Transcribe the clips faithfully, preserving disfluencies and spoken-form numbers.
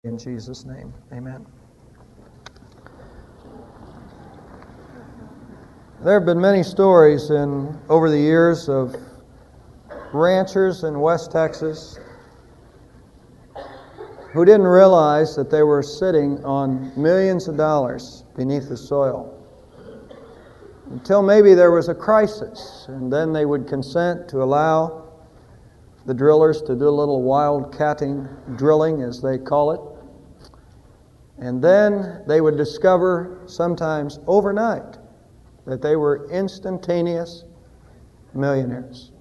In Jesus' name, amen. There have been many stories in over the years of ranchers in West Texas who didn't realize that they were sitting on millions of dollars beneath the soil until maybe there was a crisis, and then they would consent to allow the drillers to do a little wildcatting drilling, as they call it. And then they would discover, sometimes overnight, that they were instantaneous millionaires.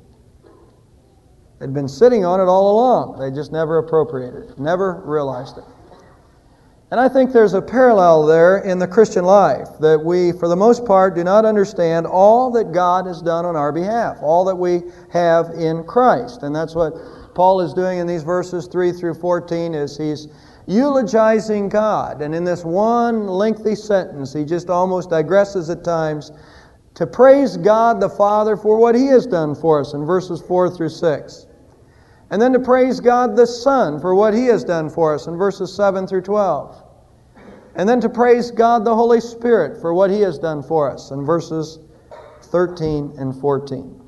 They'd been sitting on it all along. They just never appropriated it, never realized it. And I think there's a parallel there in the Christian life, that we, for the most part, do not understand all that God has done on our behalf, all that we have in Christ. And that's what Paul is doing in these verses three through fourteen, is he's eulogizing God. And in this one lengthy sentence, he just almost digresses at times to praise God the Father for what He has done for us in verses four through six. And then to praise God the Son for what He has done for us in verses seven through twelve. And then to praise God the Holy Spirit for what He has done for us in verses thirteen and fourteen.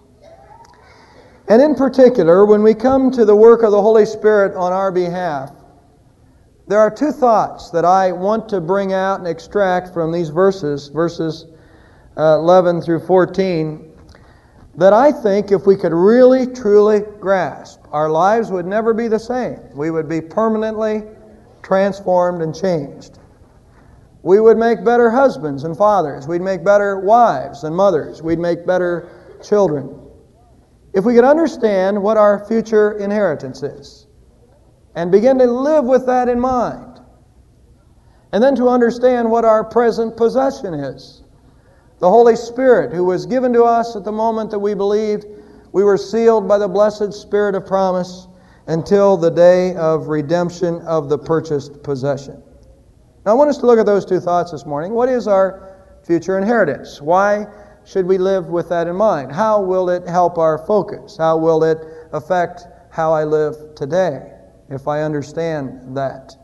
And in particular, when we come to the work of the Holy Spirit on our behalf, there are two thoughts that I want to bring out and extract from these verses, verses uh, eleven through fourteen, that I think if we could really, truly grasp, our lives would never be the same. We would be permanently transformed and changed. We would make better husbands and fathers. We'd make better wives and mothers. We'd make better children. If we could understand what our future inheritance is, and begin to live with that in mind. And then to understand what our present possession is. The Holy Spirit, who was given to us at the moment that we believed, we were sealed by the blessed Spirit of promise until the day of redemption of the purchased possession. Now I want us to look at those two thoughts this morning. What is our future inheritance? Why should we live with that in mind? How will it help our focus? How will it affect how I live today, if I understand that?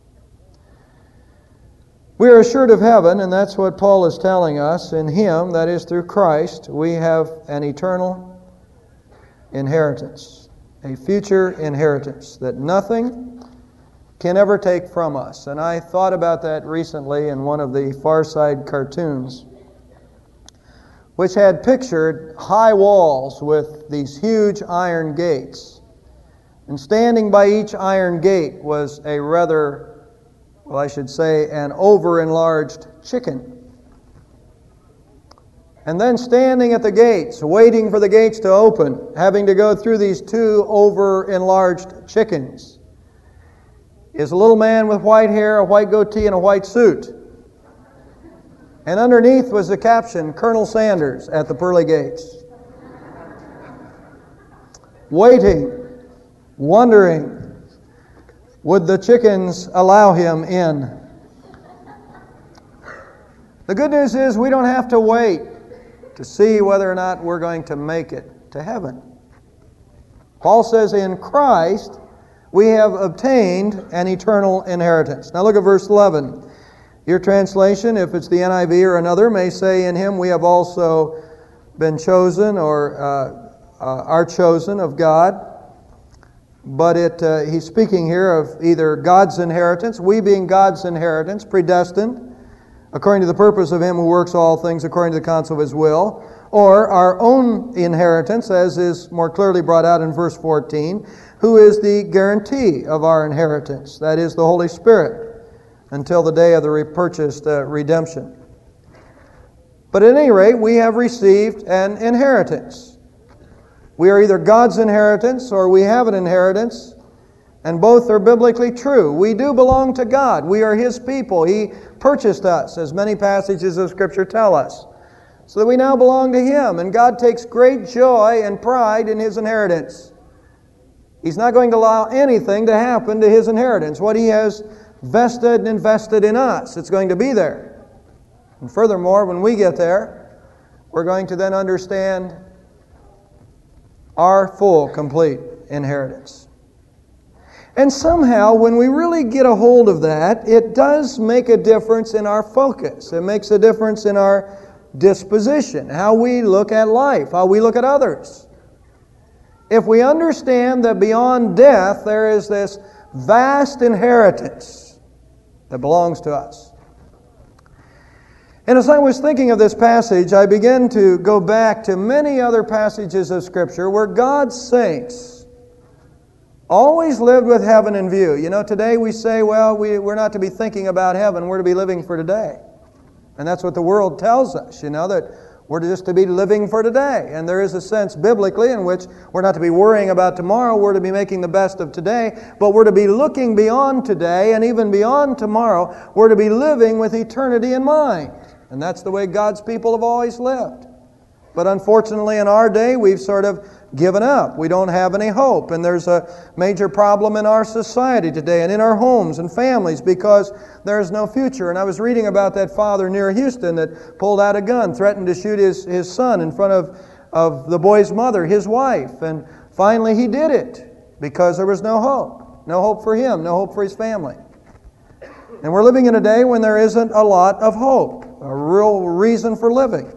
We are assured of heaven, and that's what Paul is telling us. In Him, that is through Christ, we have an eternal inheritance, a future inheritance that nothing can ever take from us. And I thought about that recently in one of the Far Side cartoons, which had pictured high walls with these huge iron gates. And standing by each iron gate was a rather, well, I should say, an over-enlarged chicken. And then standing at the gates, waiting for the gates to open, having to go through these two over-enlarged chickens, is a little man with white hair, a white goatee, and a white suit. And underneath was the caption, Colonel Sanders at the pearly gates. Waiting, wondering, would the chickens allow him in? The good news is we don't have to wait to see whether or not we're going to make it to heaven. Paul says in Christ we have obtained an eternal inheritance. Now look at verse eleven. Your translation, if it's the N I V or another, may say in Him we have also been chosen or uh, uh, are chosen of God. But it, uh, he's speaking here of either God's inheritance, we being God's inheritance, predestined, according to the purpose of Him who works all things according to the counsel of His will, or our own inheritance, as is more clearly brought out in verse fourteen, who is the guarantee of our inheritance, that is the Holy Spirit, until the day of the repurchased uh, redemption. But at any rate, we have received an inheritance. We are either God's inheritance or we have an inheritance, and both are biblically true. We do belong to God. We are His people. He purchased us, as many passages of Scripture tell us, so that we now belong to Him, and God takes great joy and pride in His inheritance. He's not going to allow anything to happen to His inheritance. What He has vested and invested in us, it's going to be there. And furthermore, when we get there, we're going to then understand our full, complete inheritance. And somehow, when we really get a hold of that, it does make a difference in our focus. It makes a difference in our disposition, how we look at life, how we look at others. If we understand that beyond death there is this vast inheritance that belongs to us. And as I was thinking of this passage, I began to go back to many other passages of Scripture where God's saints always lived with heaven in view. You know, today we say, well, we, we're not to be thinking about heaven, we're to be living for today. And that's what the world tells us, you know, that we're just to be living for today. And there is a sense biblically in which we're not to be worrying about tomorrow, we're to be making the best of today, but we're to be looking beyond today and even beyond tomorrow. We're to be living with eternity in mind. And that's the way God's people have always lived. But unfortunately in our day, we've sort of given up. We don't have any hope. And there's a major problem in our society today and in our homes and families because there's no future. And I was reading about that father near Houston that pulled out a gun, threatened to shoot his, his son in front of, of the boy's mother, his wife. And finally he did it because there was no hope. No hope for him, no hope for his family. And we're living in a day when there isn't a lot of hope, a real reason for living.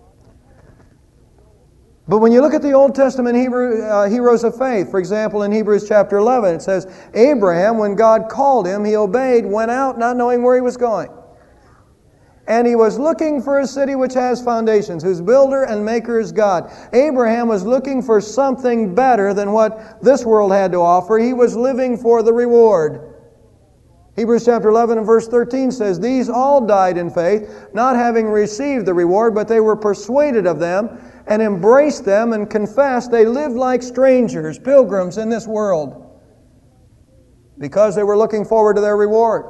But when you look at the Old Testament Hebrew, uh, heroes of faith, for example, in Hebrews chapter eleven, it says, Abraham, when God called him, he obeyed, went out not knowing where he was going. And he was looking for a city which has foundations, whose builder and maker is God. Abraham was looking for something better than what this world had to offer. He was living for the reward. Hebrews chapter eleven and verse thirteen says, These all died in faith, not having received the reward, but they were persuaded of them, and embraced them and confessed they lived like strangers, pilgrims in this world, because they were looking forward to their reward.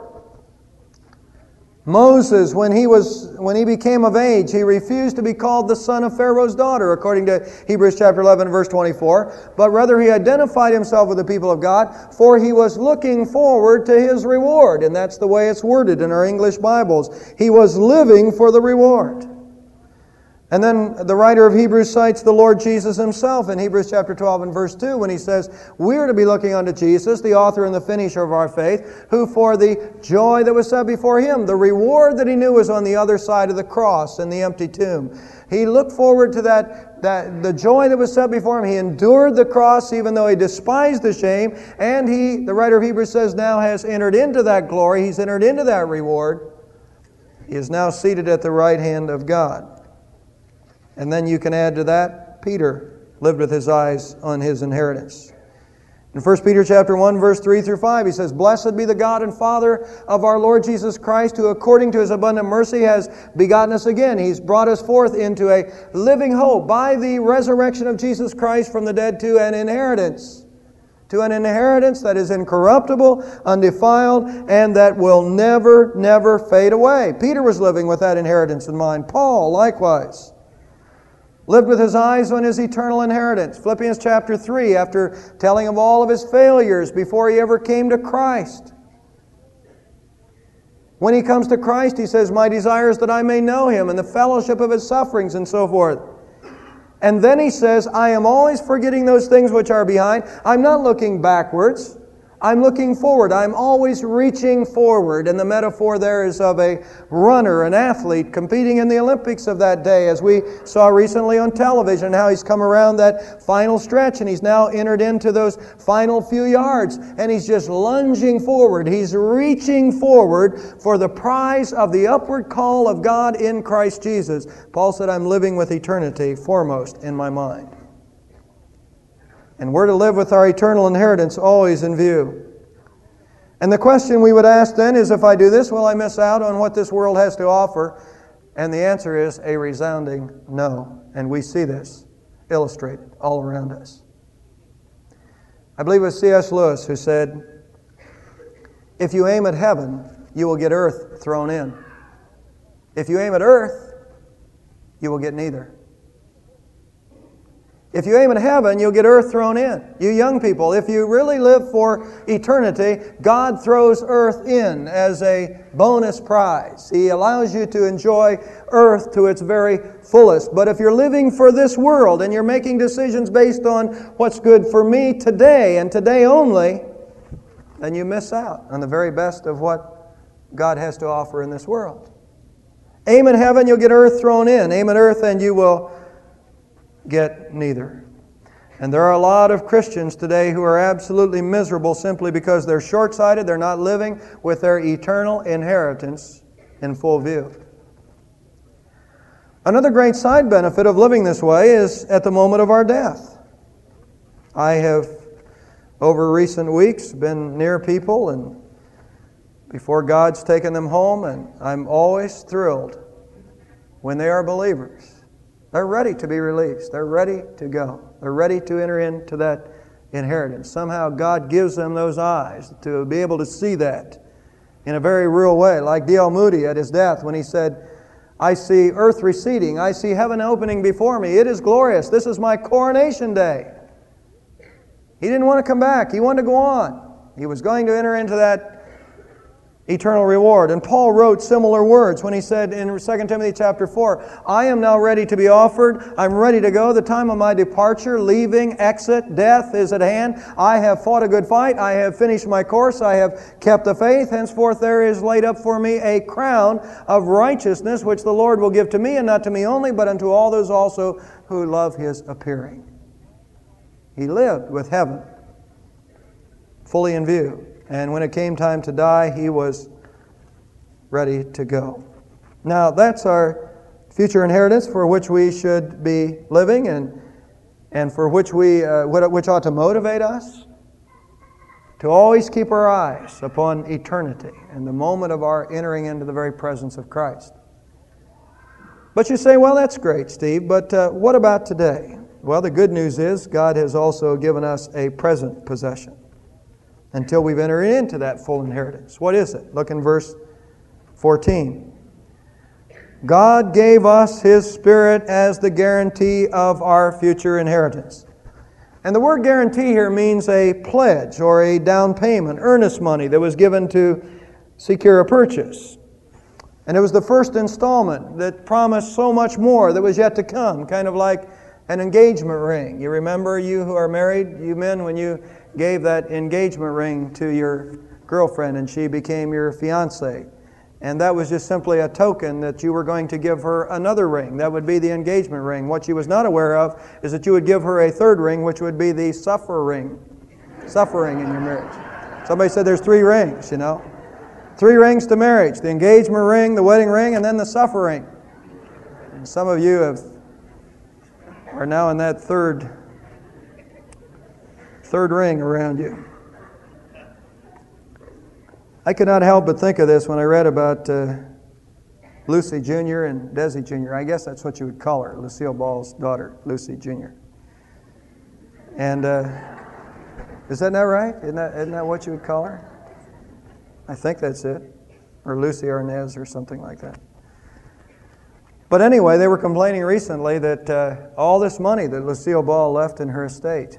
Moses, when he was when he became of age, he refused to be called the son of Pharaoh's daughter, according to Hebrews chapter eleven, verse twenty-four, but rather he identified himself with the people of God, for he was looking forward to his reward. And that's the way it's worded in our English Bibles. He was living for the reward. And then the writer of Hebrews cites the Lord Jesus himself in Hebrews chapter twelve and verse two when he says, we're to be looking unto Jesus, the author and the finisher of our faith, who for the joy that was set before him, the reward that he knew was on the other side of the cross and the empty tomb. He looked forward to that, that the joy that was set before him. He endured the cross even though he despised the shame. And he, the writer of Hebrews says, now has entered into that glory. He's entered into that reward. He is now seated at the right hand of God. And then you can add to that, Peter lived with his eyes on his inheritance. In First Peter chapter one, verse three through five, he says, Blessed be the God and Father of our Lord Jesus Christ, who according to his abundant mercy has begotten us again. He's brought us forth into a living hope by the resurrection of Jesus Christ from the dead to an inheritance. To an inheritance that is incorruptible, undefiled, and that will never, never fade away. Peter was living with that inheritance in mind. Paul, likewise, lived with his eyes on his eternal inheritance. Philippians chapter three, after telling of all of his failures before he ever came to Christ. When he comes to Christ, he says, My desire is that I may know him and the fellowship of his sufferings and so forth. And then he says, I am always forgetting those things which are behind. I'm not looking backwards. I'm looking forward. I'm always reaching forward. And the metaphor there is of a runner, an athlete, competing in the Olympics of that day, as we saw recently on television, how he's come around that final stretch and he's now entered into those final few yards. And he's just lunging forward. He's reaching forward for the prize of the upward call of God in Christ Jesus. Paul said, I'm living with eternity foremost in my mind. And we're to live with our eternal inheritance always in view. And the question we would ask then is, if I do this, will I miss out on what this world has to offer? And the answer is a resounding no. And we see this illustrated all around us. I believe it was C S Lewis who said, if you aim at heaven, you will get earth thrown in. If you aim at earth, you will get neither. If you aim at heaven, you'll get earth thrown in. You young people, if you really live for eternity, God throws earth in as a bonus prize. He allows you to enjoy earth to its very fullest. But if you're living for this world and you're making decisions based on what's good for me today and today only, then you miss out on the very best of what God has to offer in this world. Aim in heaven, you'll get earth thrown in. Aim in earth, and you will get neither. And there are a lot of Christians today who are absolutely miserable simply because they're short-sighted, they're not living with their eternal inheritance in full view. Another great side benefit of living this way is at the moment of our death. I have, over recent weeks, been near people and before God's taken them home, and I'm always thrilled when they are believers. They're ready to be released. They're ready to go. They're ready to enter into that inheritance. Somehow God gives them those eyes to be able to see that in a very real way. Like D L Moody at his death when he said, I see earth receding. I see heaven opening before me. It is glorious. This is my coronation day. He didn't want to come back. He wanted to go on. He was going to enter into that eternal reward. And Paul wrote similar words when he said in Second Timothy chapter four, I am now ready to be offered. I'm ready to go. The time of my departure, leaving, exit, death is at hand. I have fought a good fight. I have finished my course. I have kept the faith. Henceforth there is laid up for me a crown of righteousness, which the Lord will give to me, and not to me only, but unto all those also who love His appearing. He lived with heaven fully in view. And when it came time to die, he was ready to go. Now, that's our future inheritance for which we should be living and, and for which, we, uh, which ought to motivate us to always keep our eyes upon eternity and the moment of our entering into the very presence of Christ. But you say, well, that's great, Steve, but uh, what about today? Well, the good news is God has also given us a present possession until we've entered into that full inheritance. What is it? Look in verse fourteen. God gave us His Spirit as the guarantee of our future inheritance. And the word guarantee here means a pledge or a down payment, earnest money that was given to secure a purchase. And it was the first installment that promised so much more that was yet to come, kind of like an engagement ring. You remember, you who are married, you men, when you gave that engagement ring to your girlfriend and she became your fiancée. And that was just simply a token that you were going to give her another ring. That would be the engagement ring. What she was not aware of is that you would give her a third ring, which would be the suffer ring. Suffering in your marriage. Somebody said there's three rings, you know. Three rings to marriage. The engagement ring, the wedding ring, and then the suffering. And some of you have are now in that third third ring around you. I could not help but think of this when I read about uh, Lucy Junior and Desi Junior I guess that's what you would call her, Lucille Ball's daughter, Lucy Junior And uh, is that not right? Isn't that, isn't that what you would call her? I think that's it. Or Lucy Arnaz or something like that. But anyway, they were complaining recently that uh, all this money that Lucille Ball left in her estate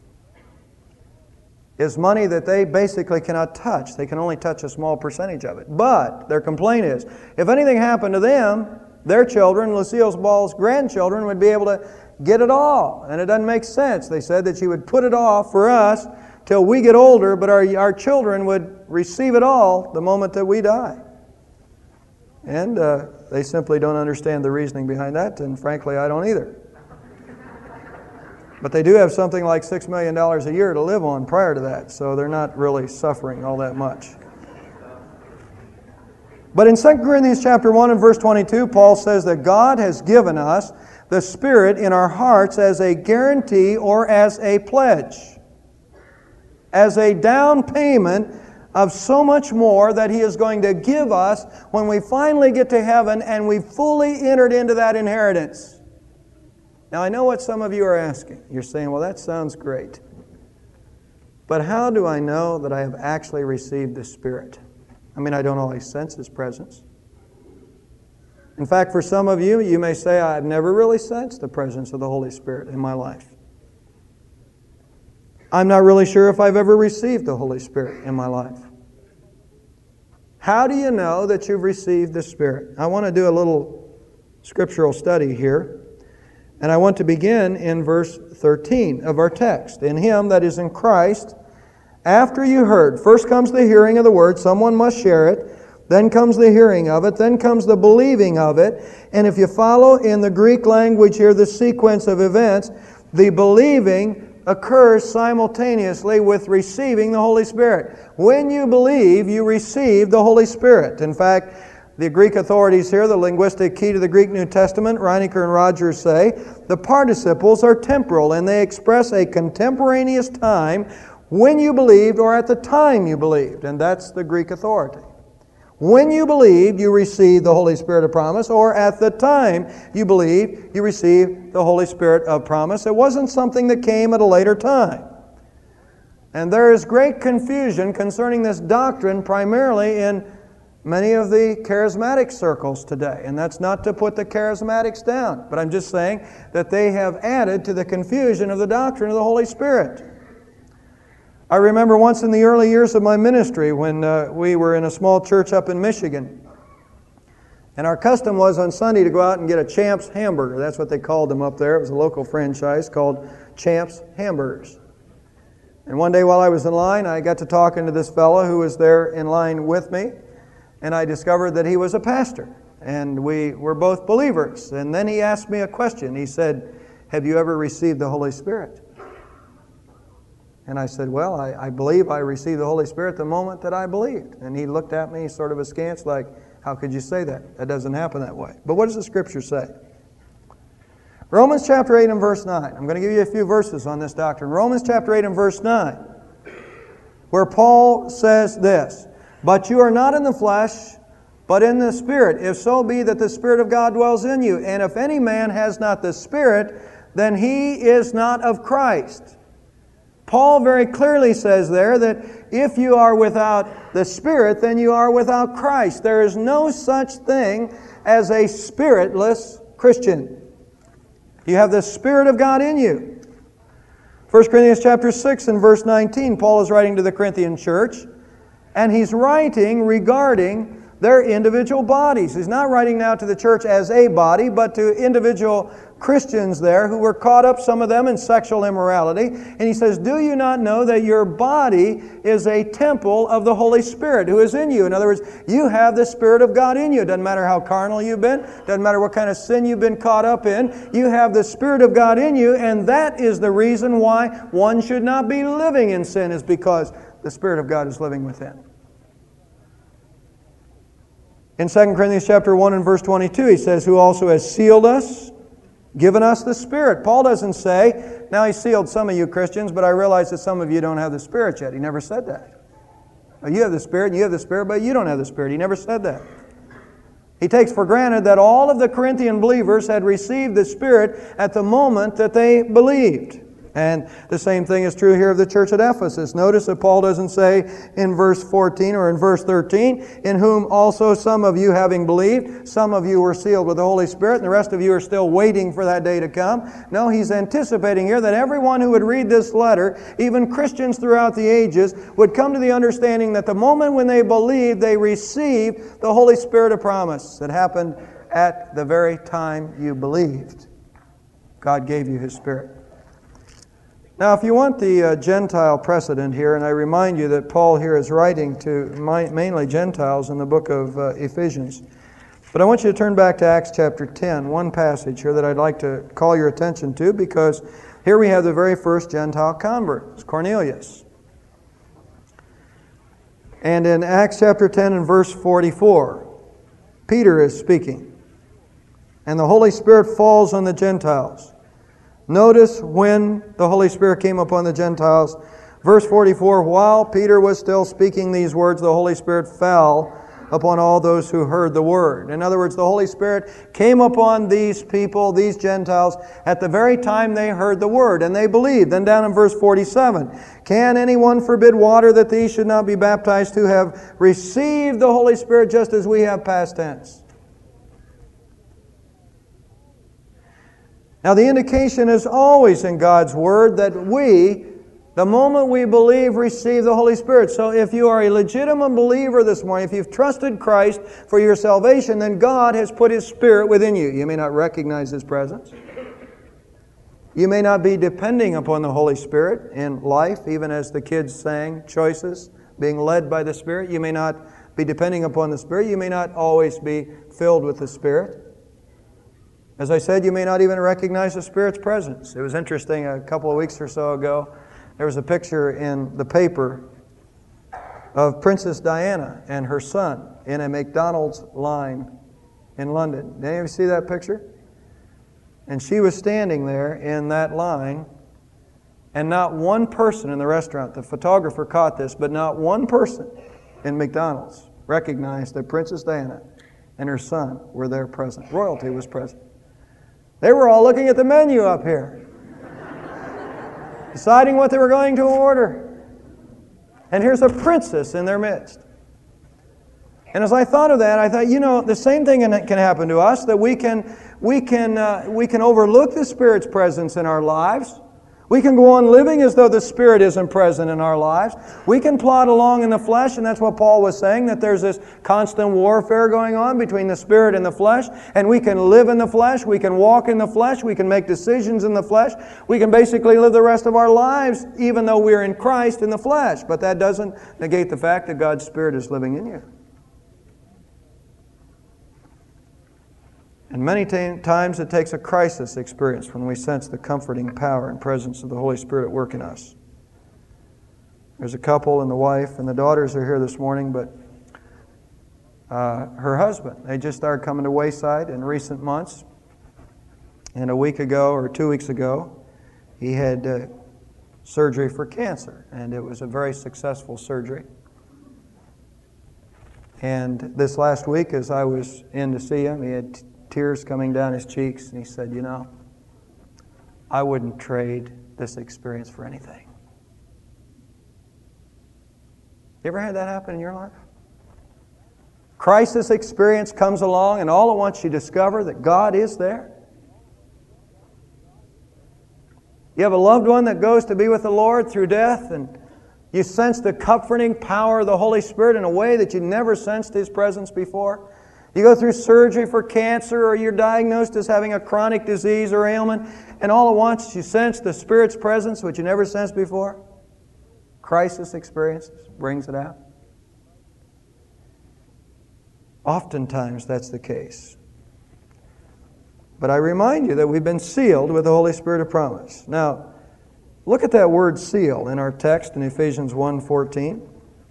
is money that they basically cannot touch. They can only touch a small percentage of it. But their complaint is, if anything happened to them, their children, Lucille Ball's grandchildren, would be able to get it all. And it doesn't make sense. They said that she would put it off for us till we get older, but our, our children would receive it all the moment that we die. And uh, they simply don't understand the reasoning behind that, and frankly, I don't either. But they do have something like six million dollars a year to live on prior to that, so they're not really suffering all that much. But in Second Corinthians chapter one and verse twenty-two, Paul says that God has given us the Spirit in our hearts as a guarantee or as a pledge, as a down payment of so much more that He is going to give us when we finally get to heaven and we fully entered into that inheritance. Now, I know what some of you are asking. You're saying, well, that sounds great. But how do I know that I have actually received the Spirit? I mean, I don't always sense His presence. In fact, for some of you, you may say, I've never really sensed the presence of the Holy Spirit in my life. I'm not really sure if I've ever received the Holy Spirit in my life. How do you know that you've received the Spirit? I want to do a little scriptural study here. And I want to begin in verse thirteen of our text. In Him, that is in Christ, After you heard, first comes the hearing of the Word, someone must share it, then comes the hearing of it, then comes the believing of it, and if you follow in the Greek language here the sequence of events, the believing occurs simultaneously with receiving the Holy Spirit. When you believe, you receive the Holy Spirit. In fact, the Greek authorities here, the linguistic key to the Greek New Testament, Reinecker and Rogers say, the participles are temporal and they express a contemporaneous time when you believed or at the time you believed. And that's the Greek authority. When you believed, you received the Holy Spirit of promise, or at the time you believed, you received the Holy Spirit of promise. It wasn't something that came at a later time. And there is great confusion concerning this doctrine, primarily in many of the charismatic circles today. And that's not to put the charismatics down, but I'm just saying that they have added to the confusion of the doctrine of the Holy Spirit. I remember once in the early years of my ministry when uh, we were in a small church up in Michigan. And our custom was on Sunday to go out and get a Champs hamburger. That's what they called them up there. It was a local franchise called Champs Hamburgers. And one day while I was in line, I got to talking to this fellow who was there in line with me. And I discovered that he was a pastor. And we were both believers. And then he asked me a question. He said, "Have you ever received the Holy Spirit?" And I said, well, I, I believe I received the Holy Spirit the moment that I believed. And he looked at me sort of askance like, how could you say that? That doesn't happen that way. But what does the Scripture say? Romans chapter eight and verse nine. I'm going to give you a few verses on this doctrine. Romans chapter eight and verse nine, where Paul says this, "But you are not in the flesh, but in the Spirit, if so be that the Spirit of God dwells in you. And if any man has not the Spirit, then he is not of Christ." Paul very clearly says there that if you are without the Spirit, then you are without Christ. There is no such thing as a spiritless Christian. You have the Spirit of God in you. First Corinthians chapter six and verse nineteen, Paul is writing to the Corinthian church, and he's writing regarding their individual bodies. He's not writing now to the church as a body, but to individual Christians there who were caught up, some of them, in sexual immorality. And he says, "Do you not know that your body is a temple of the Holy Spirit who is in you?" In other words, you have the Spirit of God in you. It doesn't matter how carnal you've been. It doesn't matter what kind of sin you've been caught up in. You have the Spirit of God in you, and that is the reason why one should not be living in sin, is because the Spirit of God is living within. In Second Corinthians chapter one and verse twenty-two, he says, "Who also has sealed us, given us the Spirit." Paul doesn't say, now he sealed some of you Christians, but I realize that some of you don't have the Spirit yet. He never said that. You have the Spirit, and you have the Spirit, but you don't have the Spirit. He never said that. He takes for granted that all of the Corinthian believers had received the Spirit at the moment that they believed. And the same thing is true here of the church at Ephesus. Notice that Paul doesn't say in verse fourteen or in verse thirteen, "In whom also some of you having believed, some of you were sealed with the Holy Spirit, and the rest of you are still waiting for that day to come." No, he's anticipating here that everyone who would read this letter, even Christians throughout the ages, would come to the understanding that the moment when they believed, they received the Holy Spirit of promise. That happened at the very time you believed. God gave you His Spirit. Now, if you want the uh, Gentile precedent here, and I remind you that Paul here is writing to my, mainly Gentiles in the book of uh, Ephesians. But I want you to turn back to Acts chapter ten, one passage here that I'd like to call your attention to, because here we have the very first Gentile convert. It's Cornelius. And in Acts chapter ten and verse forty-four, Peter is speaking. And the Holy Spirit falls on the Gentiles. Notice when the Holy Spirit came upon the Gentiles. Verse forty-four, while Peter was still speaking these words, the Holy Spirit fell upon all those who heard the word. In other words, the Holy Spirit came upon these people, these Gentiles, at the very time they heard the word, and they believed. Then down in verse forty-seven, can anyone forbid water that these should not be baptized who have received the Holy Spirit just as we have, past tense? Now, the indication is always in God's Word that we, the moment we believe, receive the Holy Spirit. So if you are a legitimate believer this morning, if you've trusted Christ for your salvation, then God has put His Spirit within you. You may not recognize His presence. You may not be depending upon the Holy Spirit in life, even as the kids sang, choices, being led by the Spirit. You may not be depending upon the Spirit. You may not always be filled with the Spirit. As I said, you may not even recognize the Spirit's presence. It was interesting, a couple of weeks or so ago, there was a picture in the paper of Princess Diana and her son in a McDonald's line in London. Did any of you see that picture? And she was standing there in that line, and not one person in the restaurant, the photographer caught this, but not one person in McDonald's recognized that Princess Diana and her son were there present. Royalty was present. They were all looking at the menu up here, deciding what they were going to order. And here's a princess in their midst. And as I thought of that, I thought, you know, the same thing can happen to us, that we can, we can, uh, we can overlook the Spirit's presence in our lives. We can go on living as though the Spirit isn't present in our lives. We can plod along in the flesh, and that's what Paul was saying, that there's this constant warfare going on between the Spirit and the flesh, and we can live in the flesh, we can walk in the flesh, we can make decisions in the flesh, we can basically live the rest of our lives even though we're in Christ in the flesh. But that doesn't negate the fact that God's Spirit is living in you. And many t- times it takes a crisis experience when we sense the comforting power and presence of the Holy Spirit at work in us. There's a couple, and the wife and the daughters are here this morning, but uh, her husband, they just started coming to Wayside in recent months. And a week ago, or two weeks ago, he had uh, surgery for cancer, and it was a very successful surgery. And this last week, as I was in to see him, he had t- tears coming down his cheeks, and he said, you know, I wouldn't trade this experience for anything. You ever had that happen in your life? Crisis experience comes along, and all at once you discover that God is there. You have a loved one that goes to be with the Lord through death, and you sense the comforting power of the Holy Spirit in a way that you never sensed His presence before. You go through surgery for cancer, or you're diagnosed as having a chronic disease or ailment, and all at once you sense the Spirit's presence, which you never sensed before. Crisis experiences brings it out. Oftentimes that's the case. But I remind you that we've been sealed with the Holy Spirit of promise. Now, look at that word seal in our text in Ephesians one fourteen.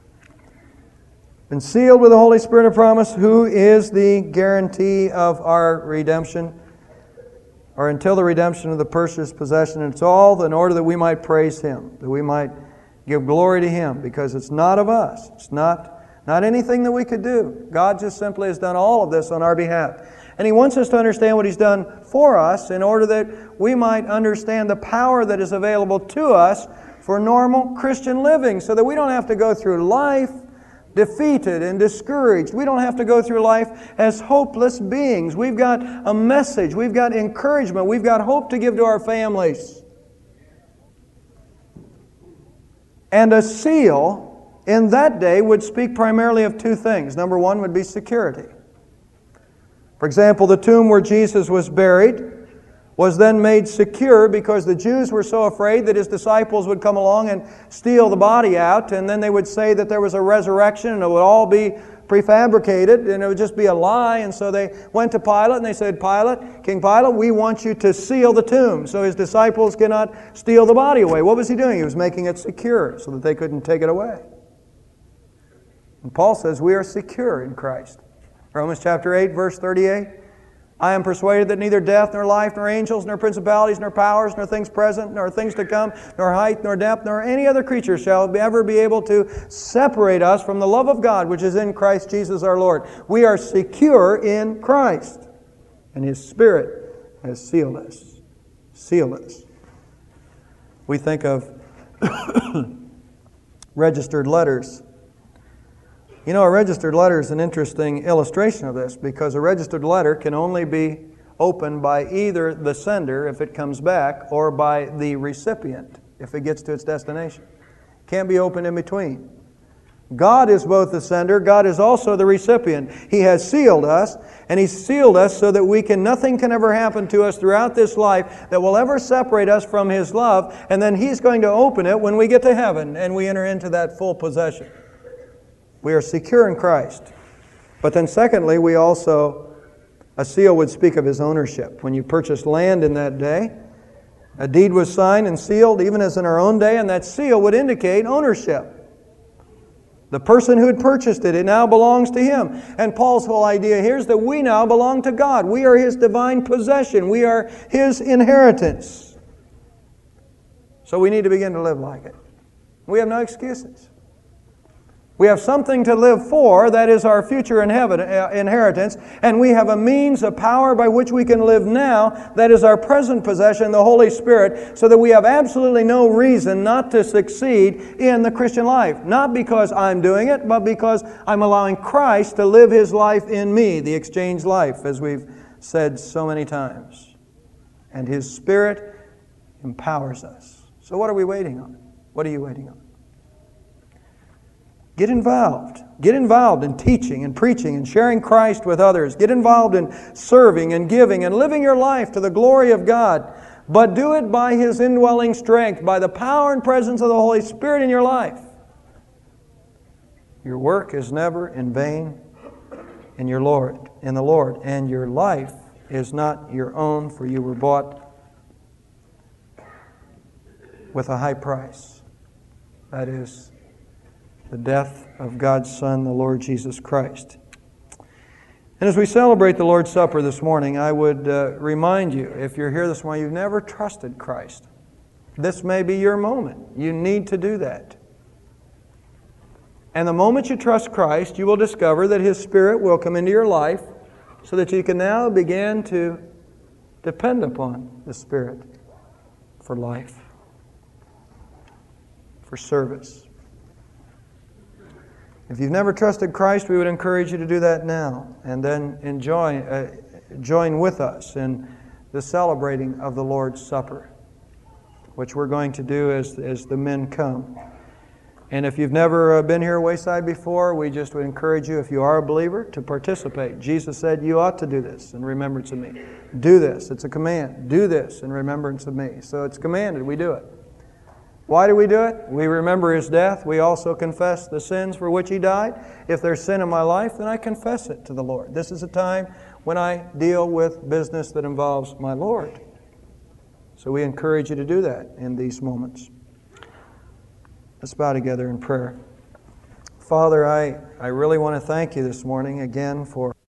Been sealed with the Holy Spirit of promise, who is the guarantee of our redemption, or until the redemption of the purchased possession. And it's all in order that we might praise Him, that we might give glory to Him, because it's not of us. It's not, not anything that we could do. God just simply has done all of this on our behalf. And He wants us to understand what He's done for us in order that we might understand the power that is available to us for normal Christian living, so that we don't have to go through life defeated and discouraged. We don't have to go through life as hopeless beings. We've got a message. We've got encouragement. We've got hope to give to our families. And a seal in that day would speak primarily of two things. Number one would be security. For example, the tomb where Jesus was buried was then made secure because the Jews were so afraid that His disciples would come along and steal the body out, and then they would say that there was a resurrection and it would all be prefabricated and it would just be a lie. And so they went to Pilate and they said, Pilate, King Pilate, we want you to seal the tomb so His disciples cannot steal the body away. What was He doing? He was making it secure so that they couldn't take it away. And Paul says we are secure in Christ. Romans chapter eight, verse thirty-eight. I am persuaded that neither death, nor life, nor angels, nor principalities, nor powers, nor things present, nor things to come, nor height, nor depth, nor any other creature shall ever be able to separate us from the love of God, which is in Christ Jesus our Lord. We are secure in Christ, and His Spirit has sealed us. Sealed us. We think of registered letters. You know, a registered letter is an interesting illustration of this, because a registered letter can only be opened by either the sender, if it comes back, or by the recipient, if it gets to its destination. Can't be opened in between. God is both the sender, God is also the recipient. He has sealed us, and He's sealed us so that we can, nothing can ever happen to us throughout this life that will ever separate us from His love, and then He's going to open it when we get to heaven and we enter into that full possession. We are secure in Christ. But then secondly, we also, a seal would speak of His ownership. When you purchased land in that day, a deed was signed and sealed, even as in our own day, and that seal would indicate ownership. The person who had purchased it, it now belongs to him. And Paul's whole idea here is that we now belong to God. We are His divine possession. We are His inheritance. So we need to begin to live like it. We have no excuses. We have something to live for, that is our future inheritance, and we have a means, a power by which we can live now, that is our present possession, the Holy Spirit, so that we have absolutely no reason not to succeed in the Christian life. Not because I'm doing it, but because I'm allowing Christ to live His life in me, the exchange life, as we've said so many times. And His Spirit empowers us. So what are we waiting on? What are you waiting on? Get involved. Get involved in teaching and preaching and sharing Christ with others. Get involved in serving and giving and living your life to the glory of God. But do it by His indwelling strength, by the power and presence of the Holy Spirit in your life. Your work is never in vain in your Lord, in the Lord, and your life is not your own, for you were bought with a high price. That is the death of God's Son, the Lord Jesus Christ. And as we celebrate the Lord's Supper this morning, I would uh, remind you, if you're here this morning, you've never trusted Christ, this may be your moment. You need to do that. And the moment you trust Christ, you will discover that His Spirit will come into your life so that you can now begin to depend upon the Spirit for life, for service. If you've never trusted Christ, we would encourage you to do that now, and then enjoy, uh, join with us in the celebrating of the Lord's Supper, which we're going to do as, as the men come. And if you've never uh, been here at Wayside before, we just would encourage you, if you are a believer, to participate. Jesus said, you ought to do this in remembrance of me. Do this. It's a command. Do this in remembrance of me. So it's commanded. We do it. Why do we do it? We remember His death. We also confess the sins for which He died. If there's sin in my life, then I confess it to the Lord. This is a time when I deal with business that involves my Lord. So we encourage you to do that in these moments. Let's bow together in prayer. Father, I, I really want to thank You this morning again for